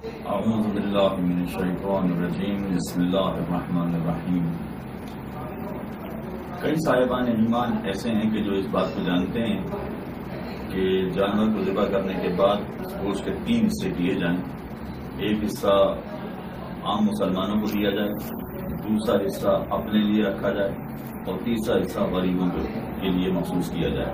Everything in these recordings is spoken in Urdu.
اعوذ باللہ من الشیطان الرجیم بسم اللہ الرحمن الرحیم۔ کئی صاحبان ایمان ایسے ہیں کہ جو اس بات کو جانتے ہیں کہ جانور کو ذبح کرنے کے بعد گوشت کے 3 حصے کیے جائیں۔ ایک حصہ عام مسلمانوں کو دیا جائے، دوسرا حصہ اپنے لیے رکھا جائے اور تیسرا حصہ غریبوں کے لیے مخصوص کیا جائے۔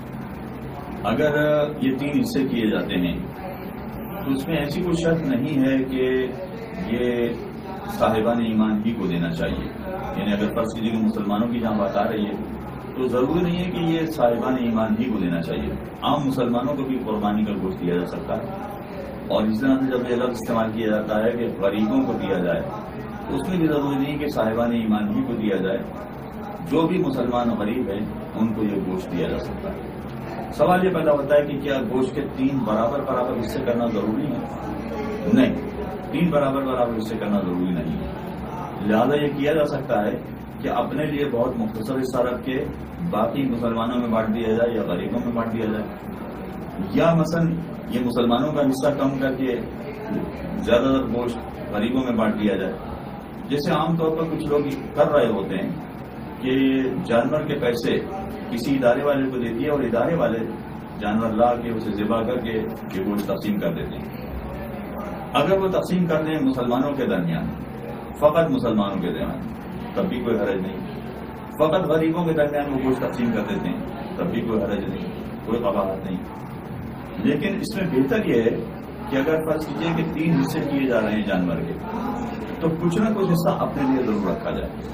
اگر یہ 3 حصے کیے جاتے ہیں تو اس میں ایسی کوئی شرط نہیں ہے کہ یہ صاحبان ایمان ہی کو دینا چاہیے، یعنی اگر فرض کیجیے کہ مسلمانوں کی جہاں بات آ رہی ہے تو ضروری نہیں ہے کہ یہ صاحبان ایمان ہی کو دینا چاہیے، عام مسلمانوں کو بھی قربانی کا گوشت دیا جا سکتا ہے۔ اور اس طرح سے جب یہ لفظ استعمال کیا جاتا ہے کہ غریبوں کو دیا جائے تو اس میں بھی ضروری نہیں کہ صاحبان ایمان ہی کو دیا جائے، جو بھی مسلمان غریب ہیں ان کو یہ گوشت دیا جا سکتا ہے۔ سوال یہ پیدا ہوتا ہے کہ کیا گوشت کے 3 برابر حصے کرنا ضروری ہے؟ نہیں، 3 برابر حصے کرنا ضروری نہیں ہے۔ لہذا یہ کیا جا سکتا ہے کہ اپنے لیے بہت مختصر حصہ رکھ کے باقی مسلمانوں میں بانٹ دیا جائے یا غریبوں میں بانٹ دیا جائے، یا مثلا یہ مسلمانوں کا حصہ کم کر کے زیادہ تر گوشت غریبوں میں بانٹ دیا جائے، جیسے عام طور پر کچھ لوگ کر رہے ہوتے ہیں کہ جانور کے پیسے کسی ادارے والے کو دے دیا اور ادارے والے جانور لا کے اسے ذبح کر کے یہ گوشت تقسیم کر دیتے ہیں۔ اگر وہ تقسیم کر دیں مسلمانوں کے درمیان، فقط مسلمانوں کے درمیان، تب بھی کوئی حرج نہیں۔ فقط غریبوں کے درمیان وہ گوشت تقسیم کر دیتے ہیں، تب بھی کوئی حرج نہیں، کوئی قباحت نہیں۔ لیکن اس میں بہتر یہ ہے کہ اگر فرض کیجیے کہ 3 حصے کیے جا رہے ہیں جانور کے، تو کچھ نہ کچھ حصہ اپنے لیے ضرور رکھا جائے۔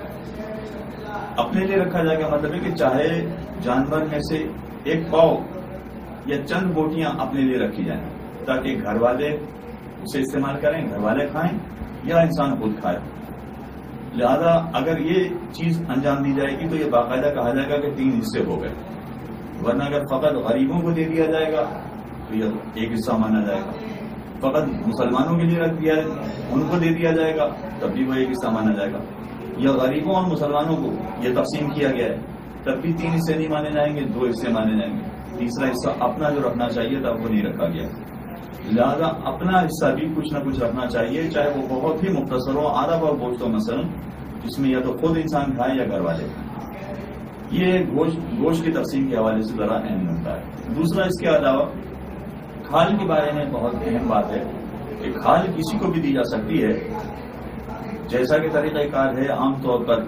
اپنے لیے رکھا جائے گا مطلب ہے کہ چاہے جانور میں سے 1 پاؤ یا چند بوٹیاں اپنے لیے رکھی جائیں تاکہ گھر والے اسے استعمال کریں، گھر والے کھائیں یا انسان خود کھائے۔ لہذا اگر یہ چیز انجام دی جائے گی تو یہ باقاعدہ کہا جائے گا کہ 3 حصے ہو گئے، ورنہ اگر فقط غریبوں کو دے دیا جائے گا تو یہ 1 حصہ مانا جائے گا، فقط مسلمانوں کے لیے رکھ دیا ان کو دے دیا جائے گا تب بھی وہ 1 حصہ مانا جائے گا، یا غریبوں اور مسلمانوں کو یہ تقسیم کیا گیا ہے تب بھی 3 حصے نہیں مانے جائیں گے، 2 حصے مانے جائیں گے، تیسرا حصہ اپنا جو رکھنا چاہیے تھا وہ نہیں رکھا گیا۔ لہذا اپنا حصہ بھی کچھ نہ کچھ رکھنا چاہیے، چاہے وہ بہت ہی مختصر ہو، آدھا پاؤ گوشت ہو مثلا، جس میں یا تو خود انسان کھائے یا گھر والے کھائیں۔ یہ گوشت کی تقسیم کے حوالے سے ذرا اہم ہوتا ہے۔ دوسرا اس کے علاوہ کھال کے بارے میں بہت اہم بات ہے کہ کھال کسی کو بھی دی جا سکتی ہے، جیسا کہ طریقہ کار ہے عام طور پر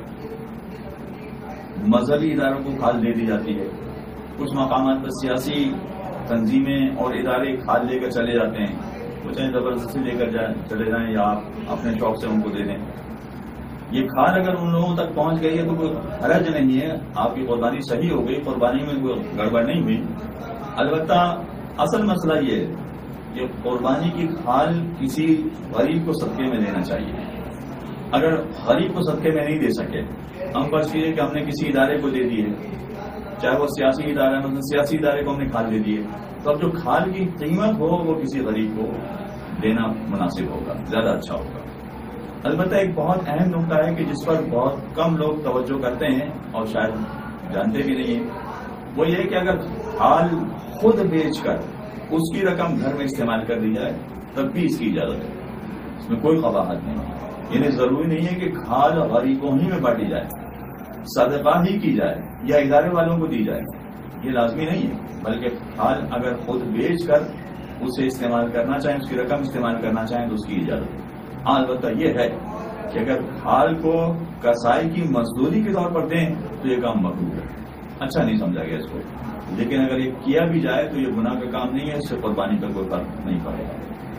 مذہبی اداروں کو کھال دے دی جاتی ہے، کچھ مقامات پر سیاسی تنظیمیں اور ادارے کھال لے کر چلے جاتے ہیں، وہ چاہے زبردستی لے کر چلے جائیں یا آپ اپنے شوق سے ان کو دے دیں۔ یہ کھال اگر ان لوگوں تک پہنچ گئی ہے تو کوئی حرج نہیں ہے، آپ کی قربانی صحیح ہو گئی، قربانی میں کوئی گڑبڑ نہیں ہوئی۔ البتہ اصل مسئلہ یہ ہے کہ قربانی کی کھال کسی غریب کو صدقے میں دینا چاہیے۔ اگر غریب کو صدقے میں نہیں دے سکے، ہم فرض کیجیے کہ ہم نے کسی ادارے کو دے دیے، چاہے وہ سیاسی ادارہ ہے، مطلب سیاسی ادارے کو ہم نے کھال دے دیے، تو اب جو کھال کی قیمت ہو وہ کسی غریب کو دینا مناسب ہوگا، زیادہ اچھا ہوگا۔ البتہ ایک بہت اہم نقطہ ہے کہ جس پر بہت کم لوگ توجہ کرتے ہیں اور شاید جانتے بھی نہیں ہیں، وہ یہ ہے کہ اگر کھال خود بیچ کر اس کی رقم گھر میں استعمال کر دی جائے تب بھی اس کی اجازت ہے، اس میں کوئی قباحت نہیں ہے۔ یعنی ضروری نہیں ہے کہ کھال غریبوں ہی میں بانٹی جائے، صدقہ ہی کی جائے یا ادارے والوں کو دی جائے، یہ لازمی نہیں ہے، بلکہ کھال اگر خود بیچ کر اسے استعمال کرنا چاہیں، اس کی رقم استعمال کرنا چاہیں تو اس کی اجازت ہے۔ ہاں البتہ یہ ہے کہ اگر کھال کو کسائی کی مزدوری کے طور پر دیں تو یہ کام مکروہ ہے، اچھا نہیں سمجھا گیا اس کو، لیکن اگر یہ کیا بھی جائے تو یہ گناہ کا کام نہیں ہے، اس سے قربانی کا کوئی فرق نہیں پڑے گا۔